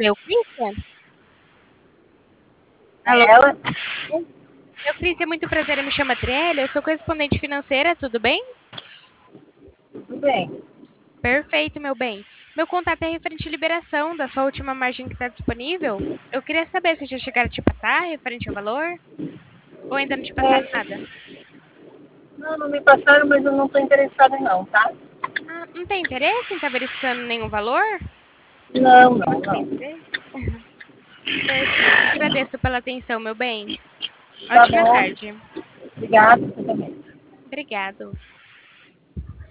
Meu, Cristian? Alô? É ela? Meu, Cristian, muito prazer, eu me chamo Adriele, eu sou correspondente financeira, tudo bem? Tudo bem. Perfeito, meu bem. Meu contato é referente à liberação da sua última margem que está disponível. Eu queria saber se já chegaram a te passar, referente ao valor, ou ainda não te passaram É, nada. não, não me passaram, mas eu não estou interessada não, tá? Ah, não tem interesse em estar verificando nenhum valor? Não, não, Não tem não. interesse? Perfeito, agradeço pela atenção, meu bem. Tá Ótima bom. tarde. Obrigada, você também. Obrigado.